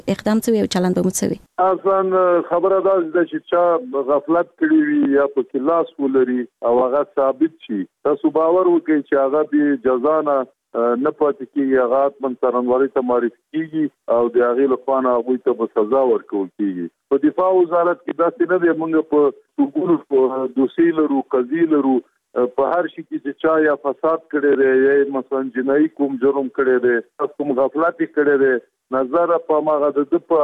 اقدام څه او چلند به مو څه وي؟ اصلا خبره ده چې چا غفلت کړی وي یا په کلاس ولري او هغه ثابت شي، تاسو باور وکړئ چې هغه به جزا نه پاتې کیږي، هغه من څرنګوالي ته معرفي کیږي او د هغې لخوا نه هغوی ته به سزا ورکول کیږي. په دفاع وزارت کې داسې نه دی، موږ په ټولو دوسیې لرو، قضیې لرو، په هر شي کې چې چا یا فساد کړی دی یا مثلا جنایي کوم جرم کړی دی، کوم غفلت کړی دی، نظر په ماغه د په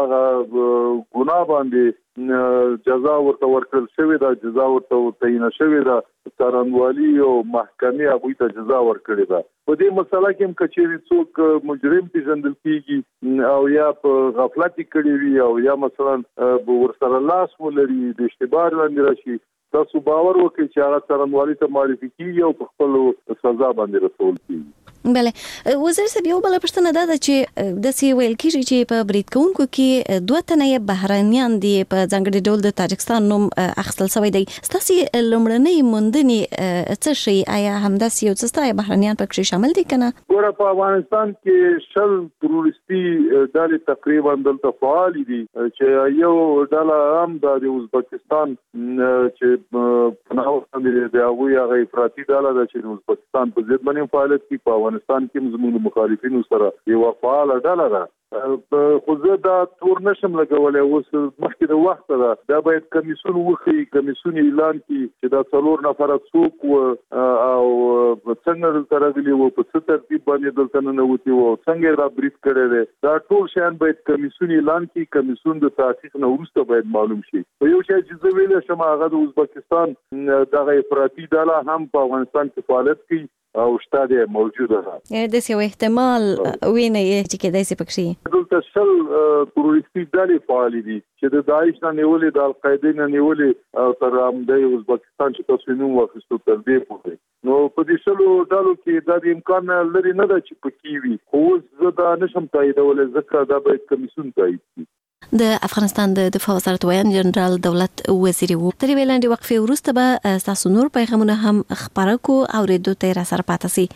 ګناه باندې جزا ورته ورکړل شوې ده، جزا ورته تعین شوې ده، څرنګوالي او محکمې هغوی ته جزا ورکړې ده. په دې مسله کې هم که چېرې څوک مجرم پېژندل کېږي او یا په غفلت کړی وي او یا مثلا ورسره لاس ولري د اشتباه لاندې راشي، تاسو باور وکړئ چې هغه څرنګوالي ته معرفي کېږي او په خپلو سزا باندې رسول کېږي. بله وزیر صاحب، یو بله پوښتنه دا ده چې داسې ویل کېږي چې په برید کوونکو کې 2 تنه بهرانیان دي، په ځانګړي ډول د تاجکستان نوم اخیستل شوی دی. ستاسې لومړنۍ موندنې څه شي؟ آیا همداسې یو څه ستا بهرانیان پکې شامل دي که نه؟ ګوره، په افغانستان کې 10 تروریستي ډلې تقریبا دلته فعال دي، چې یو ډله هم د ازبکستان چې پناه باندې د هغوی هغه افراطي ډله ده چې د ازبکستان په ضد باندې فعالیت کوي. په افغانستان کې زموږ مخالفینو سره یوه فعاله ډله ده، خو زه دا تور نشم لګولی. اوس مخکې د وخته ده، دا باید کمیسیون وښیي، کمیسیون اعلان کړي چې دا 4 نفره څوک و او څنګه دلته راغلي و، په څه ترتیب باندې دلته ننوتي و، څنګه یې را بریف کړی دی. دا ټول شیان باید کمیسیون اعلان کړي، کمیسیون د تحقیق نه وروسته باید معلوم شي. په یو شی چې زه ویلی شم، هغه د ازبکستان دغه افراطي ډله هم په افغانستان کې فعالیت کوي او شته دی، موجوده ده. داسې یو احتمال وینئ چې کیدای شي پکې دلته 10 تروریستي ډلې فعالې دي چې د داعش نه نیولې، د القاعدې نه نیولې او تر همدې ازبکستان چې تاسو نوم واخیستو تر دې پورې. نو په دې 10 ډلو کې دا د امکان لري نه ده چې پکې وي، خو اوس زه دا نشم تاییدولی، ځکه دا باید کمیسیون تایید کړي. د افغانستان د دفاع وزارت ویان جنرال دولت وزیر وو. تر یوې لنډې وقفې وروسته به ستاسو نور پیغامونه هم خپاره کړو، اورېدو ته یې راسره پاتې سئ.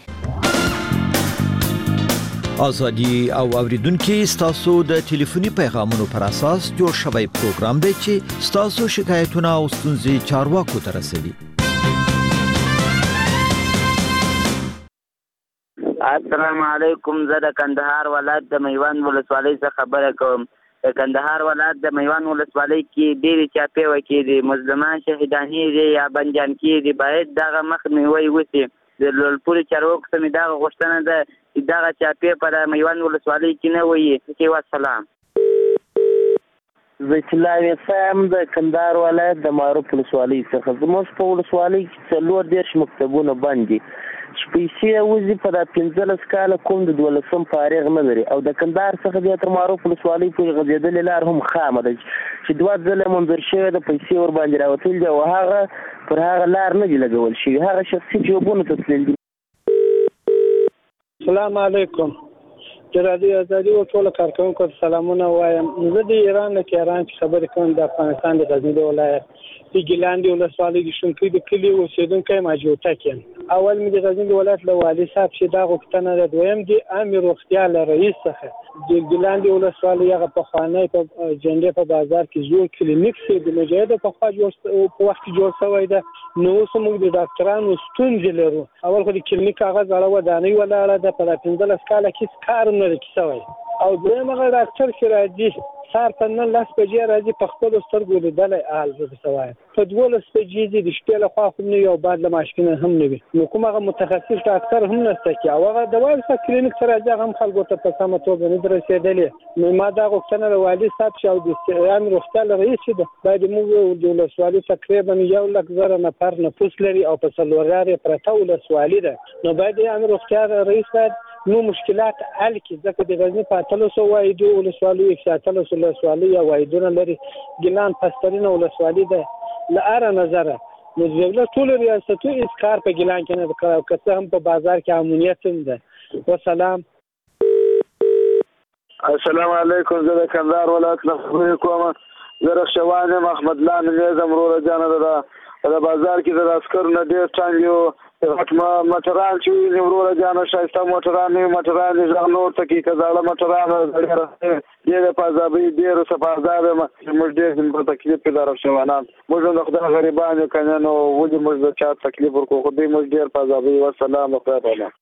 ازادي او اوریدونکو ستاسو د ټلیفوني پیغامونو پر اساس جوړ شوی پروګرام دی چې ستاسو شکایتونه او ستونزې چارواکو ته رسوي. السلام علیکم، زه د کندهار ولایت د میوند ولسوالۍ څخه خبره کوم. د کندهار ولایت د میوند ولسوالۍ کې ډېرې چاپې وکړي، مظلومان شهیدانې دي یا بندیان کېږي، باید دغه مخنیوی وشي. د لوړپوړي چارواکو ته مې دغه غوښتنه ده چې دغه چاپې په میوند ولسوالۍ کې نه وي. والسلام. زه چې لاویسم د کندهار ولایت د معروف ولسوالۍ څخه. زموږ په ولسوالۍ کې 40 مکتبونه بند دي چې پیسې وځي په دا 15 کاله کوم د 12 فارغ نه لري، او د کندهار څخه بیا تر معروف ولسوالۍ پورې غځېدلې لار هم خامه ده چې 2 ځله منظور شوې ده، پیسې ور باندې راوتلي دي او هغه پر هغه لار نه دي لګول شوي، هغه شخصي جوابونه ته تللي دي. السلام علیکم، د رادیو ازادي او ټول کارکونکو ته سلامونه وایم. زه د ایران نه ایران چې خبرې کوم د افغانستان د غزني ولایت د ګیلان د ولسوالۍ د شونکۍ د کلي اوسېدونکی ماجوټک یم. اول مې د غزني ولایت له والي صاحب چې دا غوښتنه ده، دویم د عامې روغتیا له رئیس څخه د ګیلان د ولسوالۍ هغه پخوانی په جنډې په بازار کې زوړ کلینیک چې د مجاهدو پخوا په وخت کې جوړ شوی ده، نو اوس موږ د ډاکټرانو ستونزې لرو. اول خو د کلینیک هغه زړه ودانۍ ولاړه ده، په 15 کاله کې کار نه دی شوی، او دویم هغه ډاکټر چې راځي سهار په 9 بجې راځي، په خپلو سترګو لیدلی حال زه درته وایم، په 12 بجې دي، د شپې لخوا خو نه وي او بعد له ماشکینه هم نه وي، نو کوم هغه متخصص ډاکټر هم نشته چې او هغه دوا څه کلینیک ته راځي، هغه هم خلکو ته په سمه توګه نه دي رسېدلې. نو ما دا غوښتنه د والي صاحب چې او د عامې روغتیا له رئیس چې ده، باید موږ د ولسوالۍ تقریبا 100,000 نفر نفوس لري او په 4 لارې پرته ولسوالۍ ده، نو باید د عامې روغتیا رئیس باید نو مشکلات حل کړي، ځکه د غزني په 800 وایدو ولسوالۍ 180 ولسوالۍ یا وایدونه لري، ګیلان پسترینه ولسوالۍ ده. له هره نظره نو د ټولو ریاستو هېڅ کار په ګیلان کې نه ده کړی، که څه هم په بازار کې امنیت هم ده. والسلام. السلام علیکم، زه د کندهار ولایت نه خبرې کوم. زه رخشوان یم، احمد الله نومېږم، وروره جانه ده. په بازار کې د عسکرو نه ډېر ټانګ یو موټران چې وي وروره جانه ښایسته موټران وي موټران دې غږ نور ته کړي که زاړه موټران ډېرې په عذابۍ ډېرو څه په عذاب یم موږ ډېر په تکلیف کې د افغانان موږ هم د خدای غریبان یو که نه نو ولې موږ د چا تکلیف ورکړو خو دوی موږ ډېر په عذابۍ والسلام د خدای په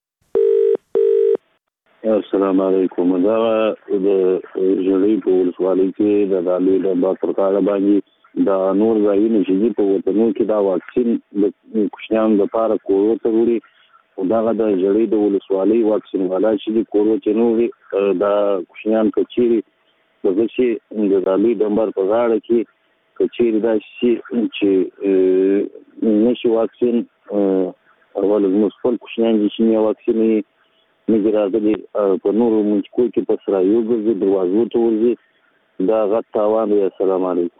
امان. السلام علیکم. دا د ژړۍ په ولسوالۍ کې د دالۍ د باتر کاله باندې دا نور ځایونه چې په وطنو کې دا واکسین د کوچنیانو لپاره کورو ته وړي او دغه د ژړۍ د ولسوالۍ واکسین والا چې کورو ته نوړي دا کوچنیان کچيري دغه چې د دالۍ نمبر په غاړه کې کچيري دا چې نشي واکسین اول مسفل کوچنیان چې نه واکسین نه راغلي په نورو منځکو کې په سره یو ګرځي دروازو ته ورځي دا غټ تاوان دی. السلام علیکم.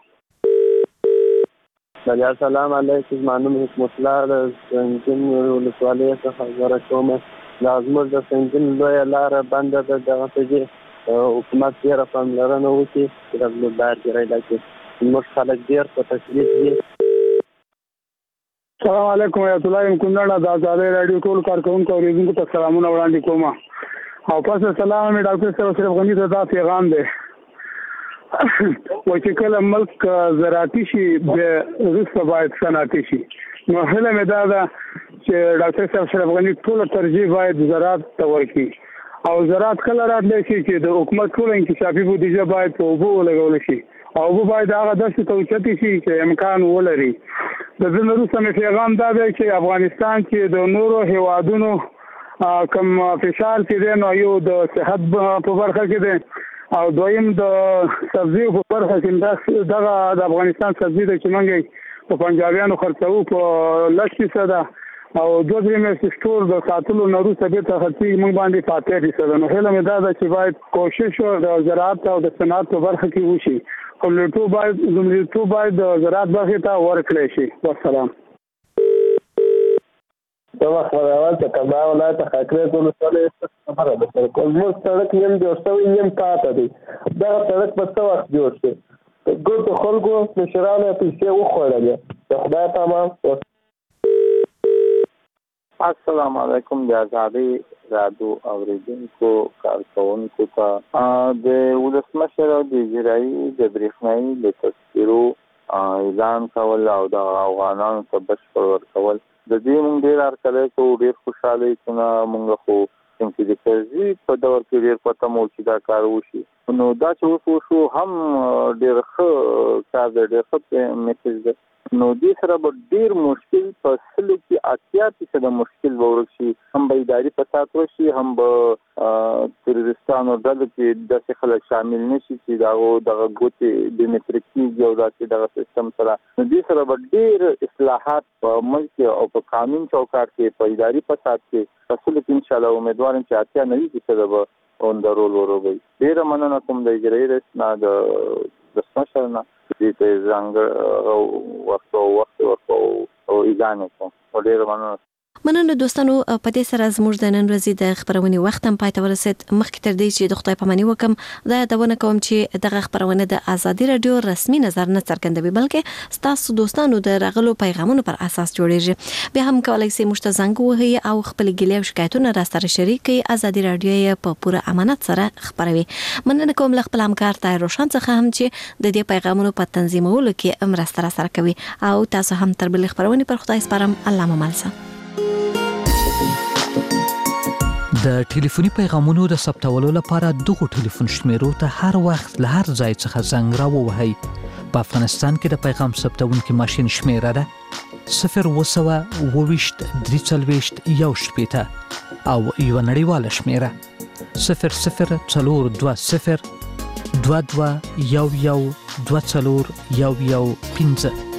السلام علیکم. مانوم حکمت الله د سنگین ولسوالۍ څخه خبره کوم. دا زموږ د سنگین لویه لاره بنده ده دغه ته حکومت ډېره پاملرنه وکړي چې د زموږ لار جوړېدا کړي. زموږ خلک ډېر په تکلیف دي. السلام علیکم ورحمۃ اللہ. کونډه د آزادۍ رادیو ټول کارکونکو او ریزونکو ته سلامونه وړاندې کوم او پس سلام مې ډاکټر صاحب اشرف غنی ته دا پیغام دی چې کله ملک زراعتي شي د وروسته باید صنعتي شي. نو هیله مې دا ده چې ډاکټر صاحب اشرف غنی ټول ترجیح باید زراعت ته ورکړي او زراعت کله راتلی شي چې د حکومت ټول انکشافي بودیجه باید په اوبو ولګول شي او اوبه باید هغه داسې توچتې شي چې امکان ولري. د دې نه وروسته مې پیغام دا دی چې افغانستان کې د نورو هیوادونو کوم فشار چې دی نو یو د صحت په برخه کې دی او دویم د سبزی په برخه کې دغه د افغانستان سبزی د چې موږ په پنجابیانو خرڅو په 10% او 2-3 میاشتې سټور د ساتلو نه وروسته بېرته خرڅي موږ باندې 5%. نو هیله مې دا ده چې باید کوشش د زراعت او د صنعت په برخه کې وشي. لومړیتوب باید د زراعت برخې ته ورکړی شي. والسلام. دا وخت راوړل چې کبا ولایت خاکریت ولسوالۍ خبره ده چې زموږ سړک نیم جوړ شوی نیم پاته دی. دا سړک په څه وخت جوړ شي؟ ګوتو خلکو مشرانو پیسې وخوړلې. د خدای په امان. السلام علیکم. د آزادۍ رادیو اوریدونکو کارکونکو ته د ولسمشر د اجرایي د برېښنایي د تذکرو اعلان کول او د افغانانو ته بشپړ ورکول د دې موږ ډېر هرکلی کوو. ډېر خوشحاله یو چې نه موږ خو چې د کرزي په دور کې ډېر پته مو چې دا کار وشي. نو دا چې اوس وشو هم ډېر ښه کار دی ډېر ښه میسج دی. نو دې سره به ډېر مشکل په 80% مشکل به ورک شي. هم به اداري فساد وشي هم به تروریستانو ډلو کې داسې خلک شامل نه شي چې دغه ګوتې بیومټریک کېږي او داسې دغه سیستم سره. نو دې سره به ډېر اصلاحات په ملک او په قانون چوکاټ کې په اداري فساد کې رسول کې انشاءالله امیدوار یم چې 90% به اون د رول وروبي. ډېره مننه کوم د اجرایي رئیس نه د سمشر نه دې ته څنګه وخت او اعلان کوم. ډېره مننه. مننه دوستانو. په دې سره زموږ د نن ورځې د خبرونې وخت هم پای ته ورسید. مخکې تر دې چې د خدای پاماني وکم دا یادونه کوم چې دغه خبرونه د آزادي رادیو رسمي نظر نه څرګندوي بلکې ستاسو دوستانو د راغلو پیغامونو پر اساس جوړیږي. بیا هم کولای شئ موږ ته زنګ ووهئ او خپل ګیلې او شکایتونه را سره شریک کړئ. آزادي رادیو په پوره امانت سره خبروي. مننه کوم له خپل همکار طاهر روشن څخه هم چې د دې پیغامونو په تنظیمولو کې مرسته را سره کوي او تاسو هم تر بل خبرونه پر خدای سپارم. الله مو ملسه. د ټلیفوني پیغامونو د ثبتولو لپاره دغه ټلیفون شمیرو ته هر وخت له هر ځای څخه زنګ راووهئ. په افغانستان کې د پیغام ثبتونکو ماشين شمیره ده 02023 341 او یو نړیواله شمیره 0042 22 11 24 11 15.